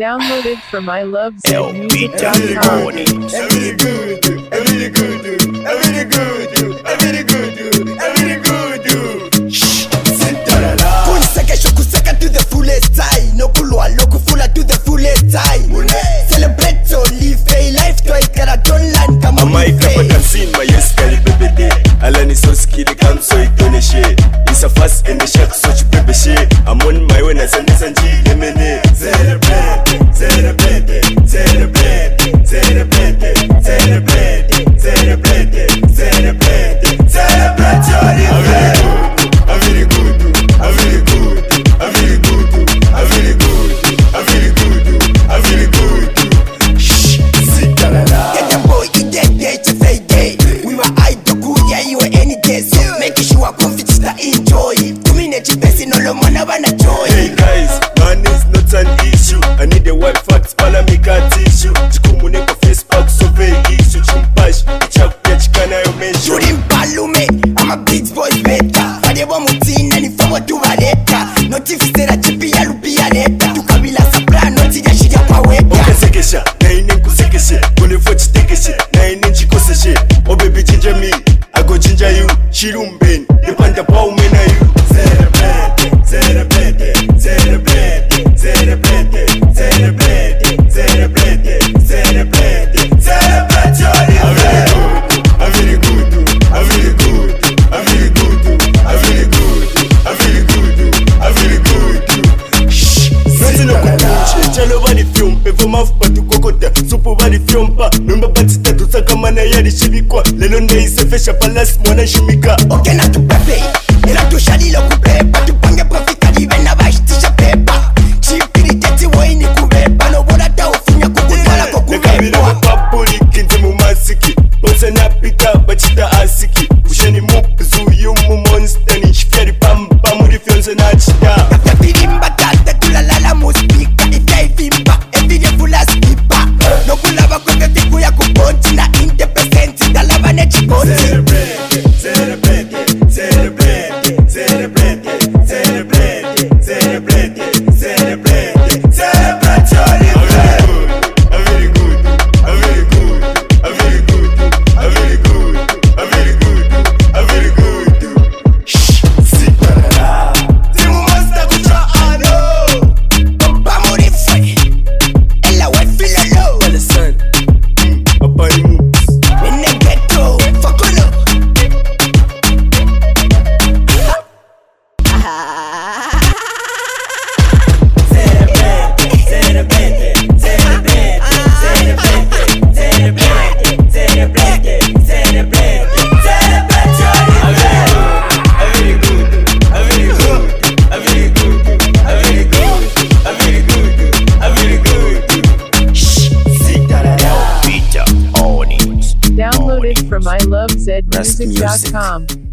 Downloaded from ilovezmusic.com. Kuseka to the fullest time. No kulwa loku fula to the fullest time. Celebrate so live a life to ikara don't land kama Amaika patansin my yes kali bebede. Alani so skilly come so itone she. It's a fast in the shack so you bebe she. I'm on my way na sande sanji lemene. Celebrate, celebrate, celebrate, celebrate, celebrate, celebrate, celebrate, celebrate your life. I'm very good, I'm very good, I'm very good, I'm very good, I'm very good, I'm very good. Shh, sit down. Get the boy eat that day to say day. We were idol yeah you were any day. So make sure confidence to enjoy. Community person no lo mana bana joy. Hey guys, man is not an issue. I need the white facts, pala me got tissue. Chikumune kwa Facebook, so very issue. Chumpash, chak chikana yo mention. Shooting balume, I'm a big boy better. Fade wa mutina ni fawa tuvaleta. Notifisera chipi ya lupia leta. Tukabila sapra noti ya shirya kwa weka. Okasekesha, na ine nkusekeshe. Kunefo chitekeshe, na ine nchikoseshe. Oh baby ginger me, I go ginger you. Shirumbeni, depanda pa umena you. Celebrate, celebrate, celebrate, celebrate, celebrate, celebrate, celebrate, celebrate your life. I'm very good, I'm very good, I'm very good, I'm very good, I'm very good, I'm very good. Shh, nothing no kukuche. Chalo bani fiumpe, voma fpatu kokota. Supu bani fiumpa, numba batita tusaka mana yari shibikwa. Lelo ndeise fesha palas mwana shimika. Okay na tu pepe, ela tu shali lo kupepa. Tu pange profika libe na bashtisha pepa. Chipiri teti waini kubepa. No boda ta ufinya kukutwala Nekabila kukubepa. mapapuli kinze mumasiki. Bonse napita bachita asiki. Usheni mupizu yumu monster. Nishifyari pamba muri fyonse nachita. Ya pirimba tata tulalala muspika. Ita ivimba, evide fula skipa. No kulaba kweke tiku ya kuponti. Na independence talaba ne chikonti. Celebrate, celebrate, celebrate, celebrate, celebrate, celebrate, celebrate, celebrate your life. I'm very good, I'm very good, I'm very good, I'm very good, I'm very good, I'm very good. Shh, sit down. Timu master kucha ano. Papa muri fwe. Ela we feel low. Listen, Apani moves. In the ghetto, fuck on up. Downloaded from ilovezmusic.com.